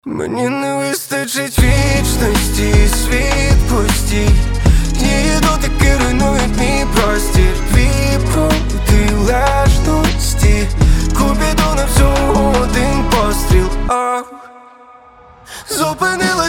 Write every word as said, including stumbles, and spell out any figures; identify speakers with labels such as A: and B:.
A: Мені не вистачить вічності, світлості. Її дотики руйнують мій простір. Твій протилежності. Купідона всього один постріл. Ах, зупинила